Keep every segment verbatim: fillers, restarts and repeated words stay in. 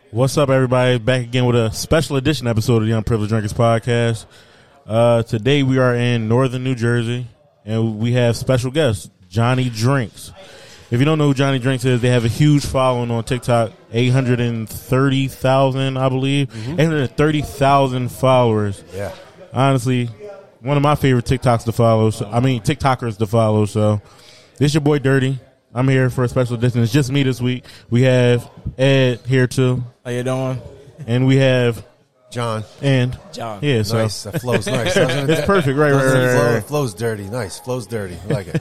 What's up, everybody? Back again with a special edition episode of the Unprivileged Drinkers Podcast. Uh, today we are in northern New Jersey, and we have special guest, Johnny Drinks. If you don't know who Johnny Drinks is, they have a huge following on TikTok, eight hundred thirty thousand, I believe. Mm-hmm. eight hundred thirty thousand followers. Yeah. Honestly, one of my favorite TikToks to follow. So, I mean, TikTokers to follow. So, this your boy Dirty. I'm here for a special edition. It's just me this week. We have Ed here too. How you doing? And we have John. And John. Yeah, so nice. That flows nice. Doesn't it? It's perfect, right? Right, right, right, flow, right. Flows dirty. Nice. Flows dirty. I like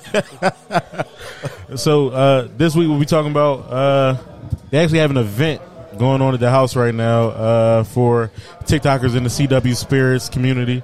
it. So uh, this week we'll be talking about. Uh, they actually have an event going on at the house right now uh, for TikTokers in the C W Spirits community.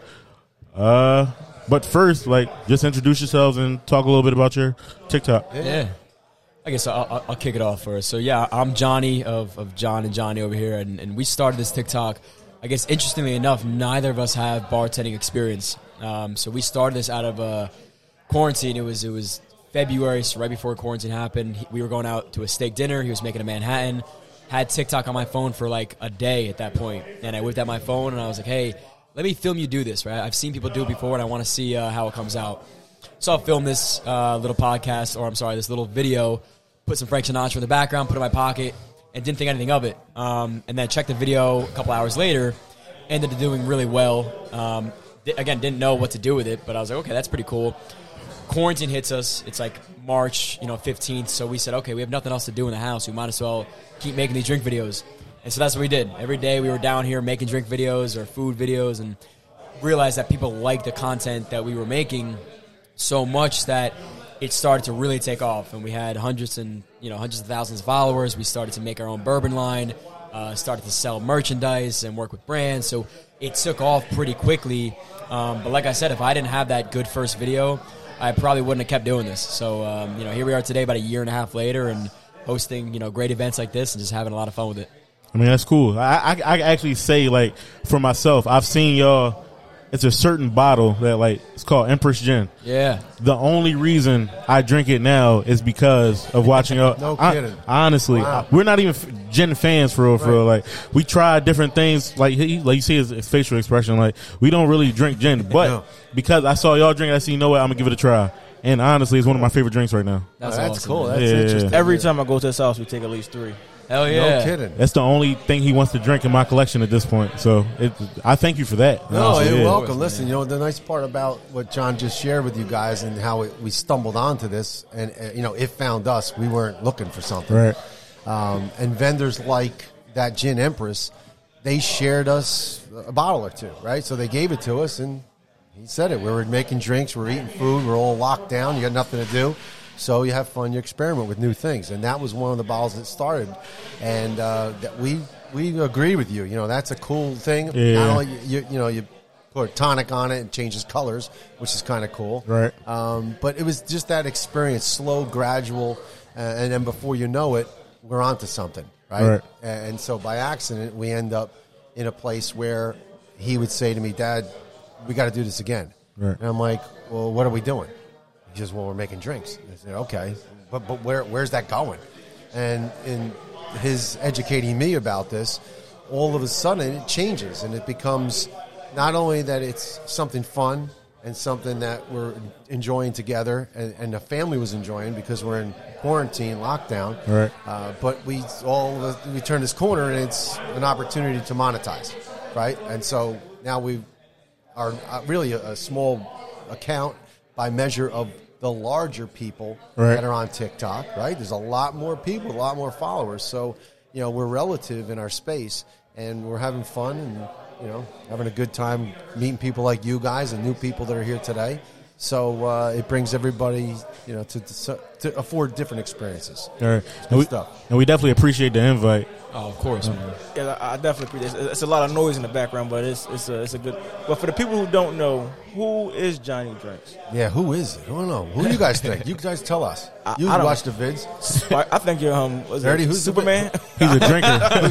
Uh, but first, like, just introduce yourselves and talk a little bit about your TikTok. Yeah. yeah. I guess I'll, I'll, I'll kick it off first. So, yeah, I'm Johnny of, of John and Johnny over here, and, and we started this TikTok. I guess, interestingly enough, neither of us have bartending experience. Um, so we started this out of uh, quarantine. It was it was February, so right before quarantine happened. He, we were going out to a steak dinner. He was making a Manhattan. Had TikTok on my phone for like a day at that point. And I whipped out my phone, and I was like, hey, let me film you do this, right? I've seen people do it before, and I want to see uh, how it comes out. So I'll film this uh, little podcast, or I'm sorry, this little video, put some Frank Sinatra in the background, put it in my pocket, and didn't think anything of it. Um, and then checked the video a couple hours later, ended up doing really well. Um, th- again, didn't know what to do with it, but I was like, okay, that's pretty cool. Quarantine hits us. It's like March, you know, fifteenth. So we said, okay, we have nothing else to do in the house. We might as well keep making these drink videos. And so that's what we did. Every day we were down here making drink videos or food videos, and realized that people liked the content that we were making so much that it started to really take off, and we had hundreds and you know hundreds of thousands of followers. We started to make our own bourbon line, uh, started to sell merchandise and work with brands. So it took off pretty quickly. Um, but like I said, if I didn't have that good first video, I probably wouldn't have kept doing this. So um, you know, here we are today, about a year and a half later, and hosting you know great events like this and just having a lot of fun with it. I mean, that's cool. I, I, I actually say, like, for myself, I've seen y'all. It's a certain bottle that, like, it's called Empress Gin. Yeah. The only reason I drink it now is because of watching y'all. No kidding. I, honestly, Wow. we're not even f- gin fans for real, for real. Like, we tried different things. Like, he, like you see his, his facial expression. Like, we don't really drink gin. But No. because I saw y'all drink it, I said, you know what, I'm going to give it a try. And honestly, it's one of my favorite drinks right now. That's, Oh, that's awesome, cool. man. That's Yeah. interesting. Every time I go to his house, we take at least three. Hell yeah. No kidding. That's the only thing he wants to drink in my collection at this point. So it, I thank you for that. No, honestly, you're yeah. welcome. Listen, you know, the nice part about what John just shared with you guys and how it, we stumbled onto this, and, uh, you know, it found us. We weren't looking for something. Right. Um, and vendors like that Gin Empress, they shared us a bottle or two, right? So they gave it to us, and he said it. We were making drinks, we were eating food, we're all locked down, you got nothing to do. So you have fun, you experiment with new things. And that was one of the bottles that started. And uh, that we we agree with you. You know, that's a cool thing. Yeah. Not only, you, you know, you put a tonic on it and changes colors, which is kind of cool. Right. Um, but it was just that experience, slow, gradual, uh, and then before you know it, we're onto something, right? Right. And so by accident, we end up in a place where he would say to me, Dad, we got to do this again. Right. And I'm like, well, what are we doing? He says, well, we're making drinks. I said, okay, but but where where's that going? And in his educating me about this, all of a sudden it changes, and it becomes not only that it's something fun and something that we're enjoying together, and, and the family was enjoying because we're in quarantine, lockdown. Right. Uh, but we all we turn this corner, and it's an opportunity to monetize, right? And so now we are really a, a small account by measure of the larger people right. that are on TikTok, right? There's a lot more people, a lot more followers. So, you know, we're relative in our space, and we're having fun and, you know, having a good time meeting people like you guys and new people that are here today. So uh, it brings everybody, you know, to, to, to afford different experiences. All right. Good And we, stuff. and we definitely appreciate the invite. Oh, of course, man. Yeah, I I definitely appreciate it. It's a lot of noise in the background, but it's it's a, it's a good. But for the people who don't know, who is Johnny Drinks? Yeah, who is it? I don't know. Who do you guys think? You guys tell us. I- You I don't watch the vids. I, I think you're um, was Dirty, it who's the- Superman? He's a drinker.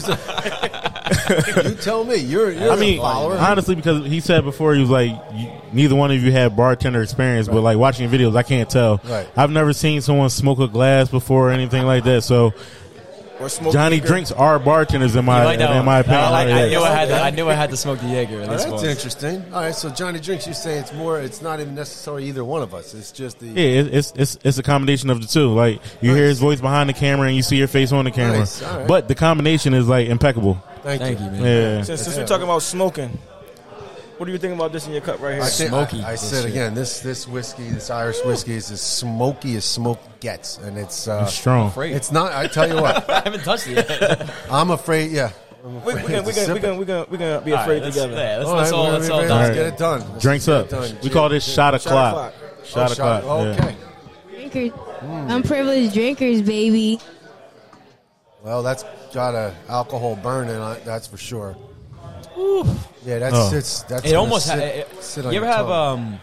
You tell me. You're, you're I mean, a follower. honestly, because he said before, he was like, you, neither one of you had bartender experience, but like watching videos, I can't tell. Right. I've never seen someone smoke a glass before or anything like that. So or smoke. Johnny Jaeger. drinks are bartenders in my You like that in one? my opinion. I, like, I Yeah. knew I had to, I knew I had to smoke the Jaeger. At Oh, least that's once. interesting. All right, so Johnny Drinks, you say it's more. It's not even necessarily either one of us. It's just the. Yeah, it- it's it's it's a combination of the two. Like you hear his voice behind the camera and you see your face on the camera, Nice, all right. but the combination is like impeccable. Thank, Thank you. you, man. Yeah, Since, since we're talking about smoking, what do you think about this in your cup right here? I, think, Smoky. I, I said again, this this whiskey, this Irish whiskey, is as smoky as smoke gets, and it's uh, it's strong. Afraid. it's not. I tell you what, I haven't touched it yet. I'm afraid. Yeah, I'm we, afraid we, can, we, to can, sip we, it. can, we, can, we can be All right, afraid let's, together. yeah, let's, All let's right, all we're- let's we're all ready. dive Let's in. get it done. Let's Drinks get up. it done. We call this shot Oh, o'clock. o'clock. Shot o'clock. Oh, yeah. okay. Drinkers. Unprivileged drinkers, baby. Well, that's got a alcohol burn in it. That's for sure. Yeah, that's Oh. it's that's. It gonna almost. sit, Ha- it, sit on you ever your have tongue. um?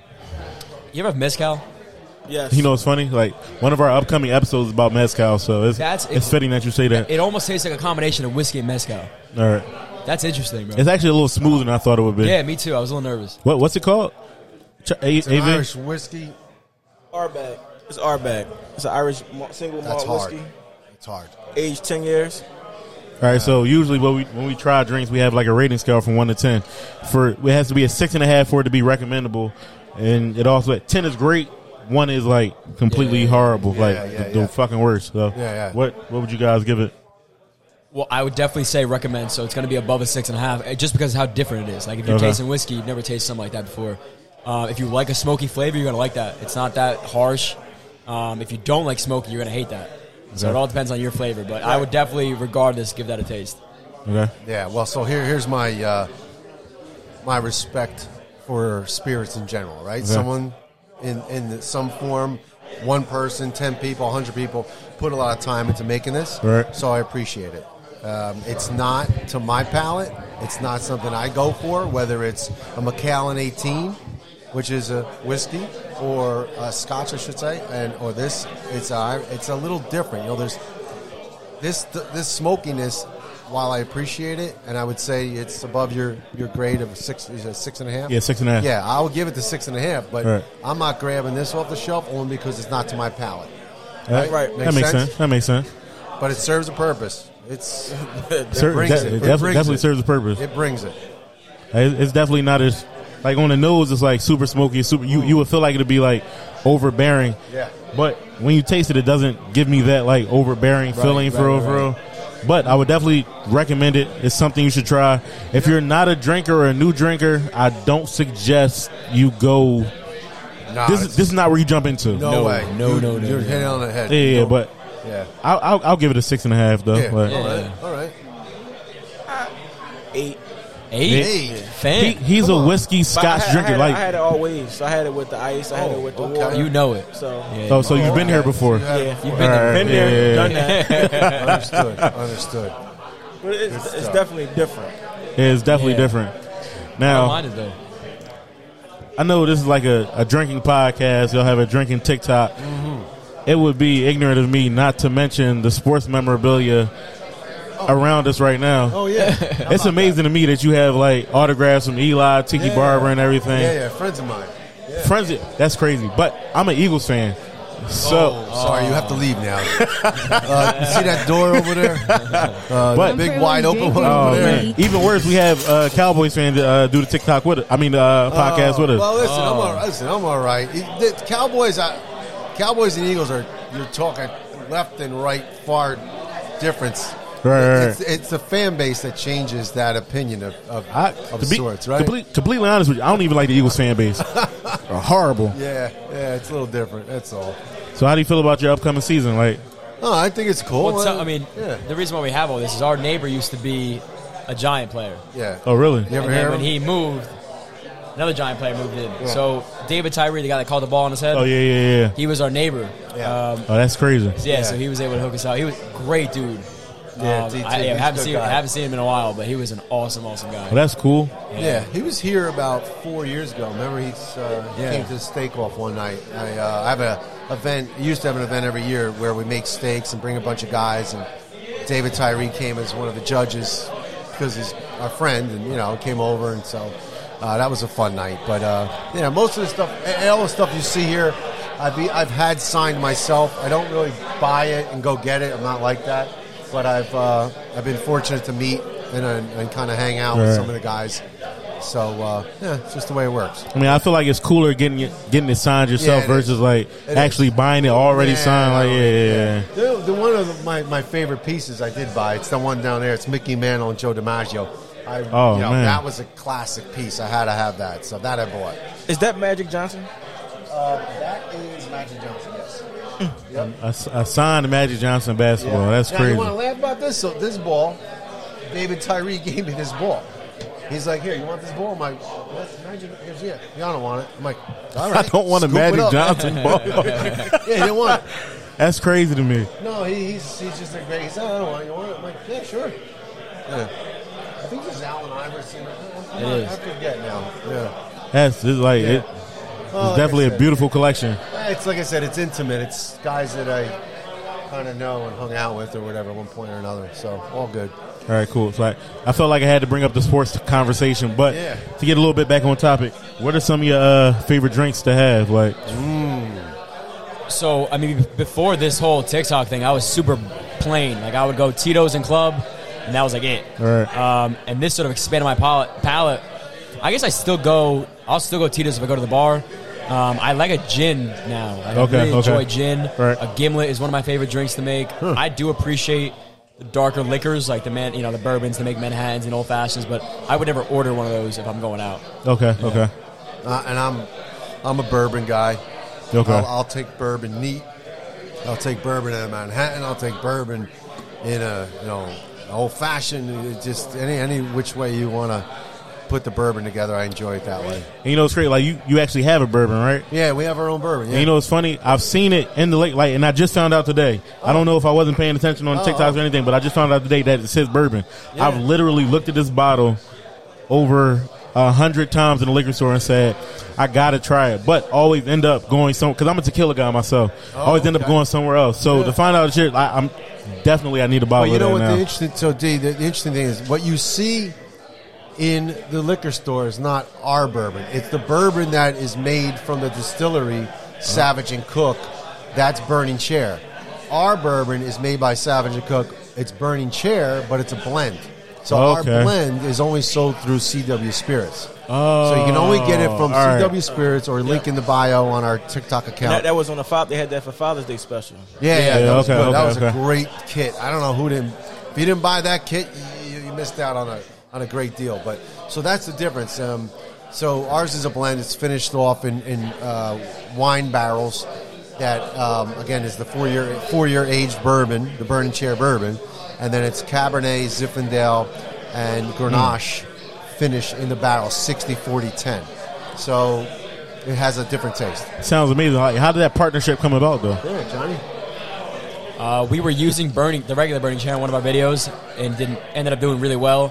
You ever have mezcal? Yes. You know what's funny? Like one of our upcoming episodes is about mezcal, so it's That's- it's fitting that you say that. It almost tastes like a combination of whiskey and mezcal. All right, That's interesting, bro. it's actually a little smoother than I thought it would be. Yeah, me too. I was a little nervous. What what's it called? Ch- A- It's an A V? Irish whiskey. R bag. It's R bag. It's an Irish ma- single That's malt hard. whiskey, It's hard. aged ten years. All right, so usually when we when we try drinks, we have like a rating scale from one to ten. For it has to be a six and a half for it to be recommendable, and it also ten is great. One is like completely Yeah. horrible, Yeah, like yeah, the, yeah. the fucking worst. So Yeah, yeah. what what would you guys give it? Well, I would definitely say recommend. So it's going to be above a six and a half, eh, just because of how different it is. Like if you're Okay. tasting whiskey, you've never tasted something like that before. Uh, if you like a smoky flavor, you're going to like that. It's not that harsh. Um, if you don't like smoky, you're going to hate that. So Okay. it all depends on your flavor. But I would definitely, regardless, give that a taste. Okay, Yeah. Well, so here here's my uh, my respect for spirits in general. Right. Okay. Someone in in some form, one person, ten people, a hundred people, put a lot of time into making this. Right. So I appreciate it. Um, it's not to my palate. It's not something I go for. Whether it's a Macallan eighteen, which is a whiskey, or a Scotch, I should say, and or this, it's a, it's a little different. You know, there's this this smokiness. While I appreciate it, and I would say it's above your, your grade of six, is it six and a half? yeah, six and a half. Yeah, I would give it the six and a half, but Right. I'm not grabbing this off the shelf only because it's not to my palate. That- Right. That makes sense. That makes sense. But it serves a purpose. It's it Ser- brings that- it. it It definitely, brings definitely it. serves a purpose. It brings it. It- It's definitely not as like on the nose. It's like super smoky. Super. You you would feel like it'd be like overbearing. Yeah. But when you taste it, it doesn't give me that like overbearing feeling for right, real, right, for real. But I would definitely recommend it. It's something you should try. If you're not a drinker or a new drinker, I don't suggest you go. Nah, This it's- is this is not where you jump into. no, No, way. no, You- no, no, You're no. hitting on the head. Yeah, yeah, No. but yeah. I'll, I'll I'll give it a six and a half though. Yeah. Like, All right. All right. Eight. Eight? Hey. Fan. he, he's a whiskey But I Scotch had, drinker. I had, like I had it all ways. So I had it with the ice. I had it with the okay. water. you know it. So Yeah. oh, so you've been here okay. before. You had it yeah, before. you've been, there, Alright, been there, yeah, done yeah, that. Understood. Understood. But it's, it's stuff. definitely different. Yeah, it's definitely Yeah. different. I don't Now mind it though. I know this is like a, a drinking podcast. You'll have a drinking TikTok. It would be ignorant of me not to mention the sports memorabilia around us right now. Oh yeah. It's amazing to me that you have like autographs from Eli, Tiki Yeah. Barber, and everything. Yeah, yeah. Friends of mine. Yeah. Friends, that's crazy. But I'm an Eagles fan, so Sorry, you have to leave now. uh, you see that door over there? Uh, But- the big wide open one oh over there. man, even worse, we have uh, Cowboys fan uh, do the TikTok with it. I mean, uh, podcast with us. Well, listen, I'm all, listen, I'm all right. The Cowboys, I, Cowboys and Eagles are you're talking left and right, far difference. Right, right. It's, it's the fan base that changes that opinion of of, I, of to be sorts, right? complete, completely honest with you, I don't even like the Eagles fan base. They're horrible. Yeah, yeah, it's a little different. That's all. So, how do you feel about your upcoming season? Like, Oh, I think it's cool. Well, so, I mean, yeah, the reason why we have all this is our neighbor used to be a Giant player. yeah. oh really? You ever And hear then when him? he moved, another Giant player moved in. So David Tyree, the guy that caught the ball on his head, Oh yeah, yeah, yeah. he was our neighbor. Yeah. Um, Oh, that's crazy. yeah, Yeah. so he was able to hook us out. He was a great dude. Yeah, Um, D T, I, he's yeah, a haven't good seen guy. haven't seen him in a while, but he was an awesome, awesome guy. Well, that's cool. Yeah, he was here about four years ago. Remember, he's uh, he Yeah. came to the steak off one night. I, uh, I have a event. I used to have an event every year where we make steaks and bring a bunch of guys. And David Tyree came as one of the judges because he's our friend, and you know, came over, and so uh, that was a fun night. But uh, yeah, most of the stuff, all the stuff you see here, I've be, I've had signed myself. I don't really buy it and go get it. I'm not like that. but I've uh, I've been fortunate to meet and, uh, and kind of hang out with Right. some of the guys. So uh, yeah, it's just the way it works. I mean, I feel like it's cooler getting it, getting it signed yourself Yeah, it versus is. like It actually is. buying it already Yeah, signed. Like, yeah, yeah, yeah. The, the one of the, my, my favorite pieces I did buy, it's the one down there. It's Mickey Mantle and Joe DiMaggio. I, Oh, you know, man. that was a classic piece. I had to have that, so that I bought. Is that Magic Johnson? Uh, that is Magic Johnson, yes. Yep. I, s- I signed Magic Johnson basketball. That's now, crazy. You want to laugh about this? So this ball, David Tyree gave me this ball. He's like, here, you want this ball? I'm like, that's Magic. Here's, yeah, yeah, I don't want it. I'm like, all right. I don't want a scoop it Magic up. Johnson ball. Yeah, he didn't want it. That's crazy to me. No, he, he's he's just like, he said, I don't want it. You want it? I'm like, yeah, sure. Yeah. I think this is Allen Iverson. I'm not, I forget now. Yeah. That's it's like Yeah. it, Well, it's like I definitely a said, beautiful collection. It's like I said, it's intimate. It's guys that I kind of know and hung out with or whatever at one point or another. So all good. All right, cool. So I, I felt like I had to bring up the sports conversation, but Yeah. to get a little bit back on topic, what are some of your uh, favorite drinks to have? Like, So, I mean, before this whole TikTok thing, I was super plain. Like, I would go Tito's and Club, and that was like it. all right, Um, and this sort of expanded my palate, palate. I guess I still go. I'll still go Tito's if I go to the bar. Um, I like a gin now. Like, Okay, I really okay. enjoy gin. Right. A gimlet is one of my favorite drinks to make. I do appreciate the darker liquors, like the man, you know, the bourbons to make Manhattans and old fashions. But I would never order one of those if I'm going out. okay, okay, Uh, and I'm I'm a bourbon guy. okay. I'll, I'll take bourbon neat. I'll take bourbon in a Manhattan. I'll take bourbon in a you know old fashioned. Just any any which way you want to put the bourbon together. I enjoy it that way. And you know, it's great. Like you, you actually have a bourbon, right? Yeah, we have our own bourbon. Yeah. And you know, it's funny. I've seen it in the lake, like, and I just found out today. I don't know if I wasn't paying attention on Oh, TikToks oh. or anything, but I just found out today that it says bourbon. Yeah. I've literally looked at this bottle over a hundred times in the liquor store and said, I gotta try it, but always end up going some because I'm a tequila guy myself. always end up okay. going somewhere else. So to find out shit, I, I'm definitely I need a bottle Well, you know of what that the now. interesting so D the, the interesting thing is what you see in the liquor store is not our bourbon. It's the bourbon that is made from the distillery Savage and Cook. That's Burning Chair. Our bourbon is made by Savage and Cook. It's Burning Chair, but it's a blend. So Okay. our blend is only sold through C W Spirits. Oh, so you can only get it from all right. C W Spirits or link in the bio on our TikTok account. That, that was on the father. They had that for Father's Day special. Yeah, yeah, Yeah, that was okay, good. that okay, was a okay. great kit. I don't know who didn't. If you didn't buy that kit, you, you missed out on a on a great deal. But so that's the difference. Um, so ours is a blend. It's finished off in, in uh, wine barrels. That um, again is the four year four year aged bourbon, the Burning Chair bourbon, and then it's Cabernet, Zinfandel, and Grenache finish in the barrel, sixty forty ten. So it has a different taste. Sounds amazing. Like, how did that partnership come about, though? Yeah, Johnny. Uh, we were using burning the regular Burning Chair in one of our videos and didn't ended up doing really well.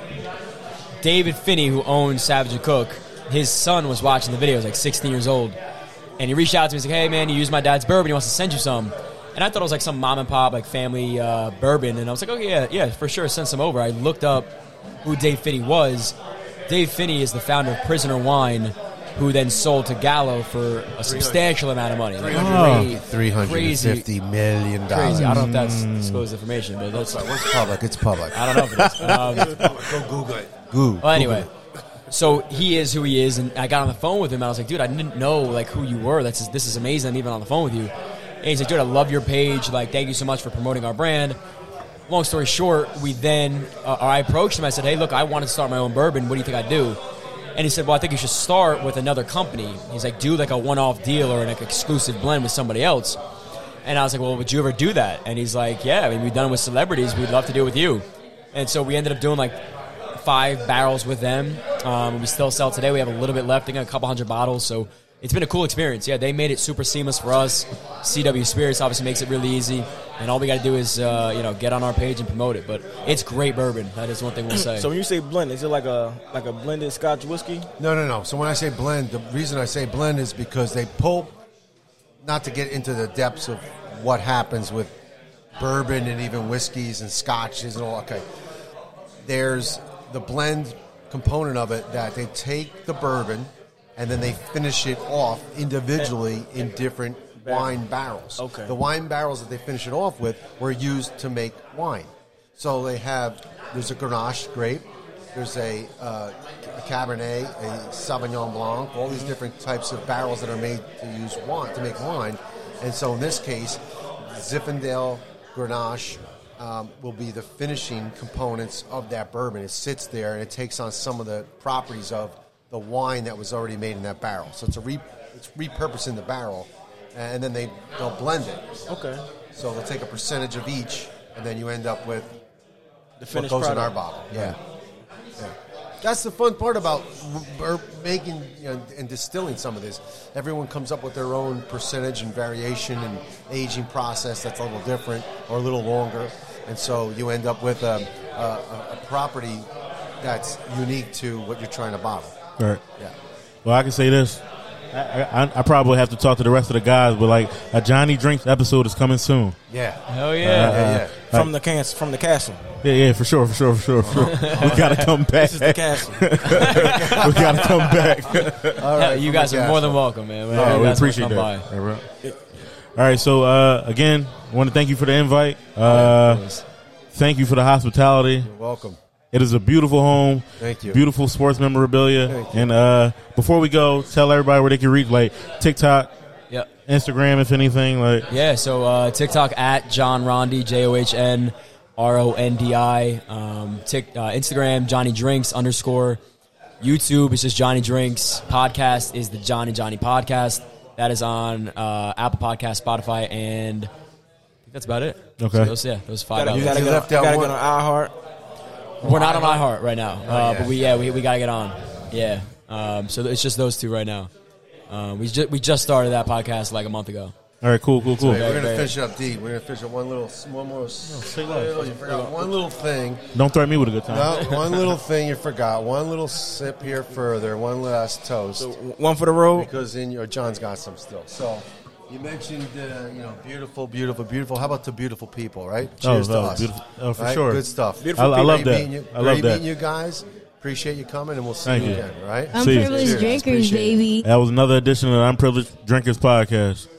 David Finney, who owns Savage and Cook, his son was watching the video. He was like sixteen years old, and he reached out to me. He's like, "Hey man, you used my dad's bourbon. He wants to send you some." And I thought it was like some mom and pop like family uh, bourbon, and I was like, "Oh yeah, yeah, for sure, send some over." I looked up who Dave Finney was. Dave Finney is the founder of Prisoner Wine, who then sold to Gallo for a substantial amount of money. Like, great, Three hundred and fifty million dollars. crazy. I don't know if that's disclosed information, but that's It's public. It's public. I don't know if it is. Um, Go Google it. Google. well, anyway, so he is who he is, and I got on the phone with him. And I was like, "Dude, I didn't know like who you were. That's this is amazing. I'm even on the phone with you." And he's like, "Dude, I love your page. Like, thank you so much for promoting our brand." Long story short, we then uh, I approached him. I said, "Hey, look, I want to start my own bourbon. What do you think I do?" And he said, "Well, I think you should start with another company." He's like, "Do like a one-off deal or an like, exclusive blend with somebody else." And I was like, "Well, would you ever do that?" And he's like, "Yeah, I mean, we've done it with celebrities. We'd love to do it with you." And so we ended up doing like five barrels with them. Um, we still sell today. We have a little bit left. I got a couple hundred bottles. So it's been a cool experience. Yeah, they made it super seamless for us. C W Spirits obviously makes it really easy. And all we got to do is, uh, you know, get on our page and promote it. But it's great bourbon. That is one thing we'll say. So when you say blend, is it like a like a blended Scotch whiskey? No, no, no. So when I say blend, the reason I say blend is because they pull, not to get into the depths of what happens with bourbon and even whiskeys and scotches and all. Okay. There's the blend component of it that they take the bourbon and then they finish it off individually in different wine barrels. Okay. The wine barrels that they finish it off with were used to make wine. So they have, there's a Grenache grape, there's a, uh, a Cabernet, a Sauvignon Blanc, all these different types of barrels that are made to use wine, to make wine. And so in this case, Zinfandel Grenache um, will be the finishing components of that bourbon. It sits there and it takes on some of the properties of the wine that was already made in that barrel. So it's a re, it's repurposing the barrel, and then they, they'll blend it. Okay. So they'll take a percentage of each, and then you end up with The what finished goes product. in our bottle. Yeah. yeah. That's the fun part about r- r- making you know, and distilling some of this. Everyone comes up with their own percentage and variation and aging process that's a little different or a little longer. And so you end up with a, a, a property that's unique to what you're trying to bottle. All right. Yeah. Well, I can say this. I, I, I probably have to talk to the rest of the guys, but like a Johnny Drinks episode is coming soon. Yeah. Hell yeah. Yeah, yeah. From the can- from the castle. Yeah, yeah, for sure, for sure, for sure, for sure. We gotta come back. This is the castle. We gotta come back. All Yeah, right. you from guys the are more gas. than welcome, man. All You right, we guys wanna appreciate come that. by. All right. All right, so uh, again, I want to thank you for the invite. Uh, thank you for the hospitality. You're welcome. It is a beautiful home. Thank you. Beautiful sports memorabilia. Thank you. And uh, before we go, tell everybody where they can reach, like TikTok, Yep. Instagram, if anything. Like, Yeah, so uh, TikTok at John Rondi, J O H N R O N D I. Um, Tik, uh, Instagram, Johnny Drinks underscore. YouTube is just Johnny Drinks. Podcast is the Johnny Johnny Podcast. That is on uh, Apple Podcast, Spotify, and I think that's about it. Okay. So those, yeah, those five Gotta, you outlets. gotta, You get, left on, out gotta one- get on iHeart. We're not on iHeart right now, uh, yeah. but we yeah we we gotta get on. Yeah, um, so it's just those two right now. Um, we just we just started that podcast like a month ago. all right, cool, cool, cool. Hey, we're Very, gonna very- finish up deep. We're gonna finish up one little, one more. say little, you forgot one little thing. Don't threaten me with a good time. No, one little thing you forgot. One little sip here further. One last toast. So one for the road. Because in your John's got some still. So you mentioned, uh, you know, beautiful, beautiful, beautiful. How about the beautiful people, right? Cheers Oh, to oh, us. beautiful. Oh, for Right? sure. Good stuff. Beautiful I, I love Great that. meeting you. I love Great that. meeting you guys. Appreciate you coming, and we'll see Thank you you. again. All right. I'm See you. privileged Cheers. drinkers, Appreciate it. baby. That was another edition of the Unprivileged Drinkers Podcast.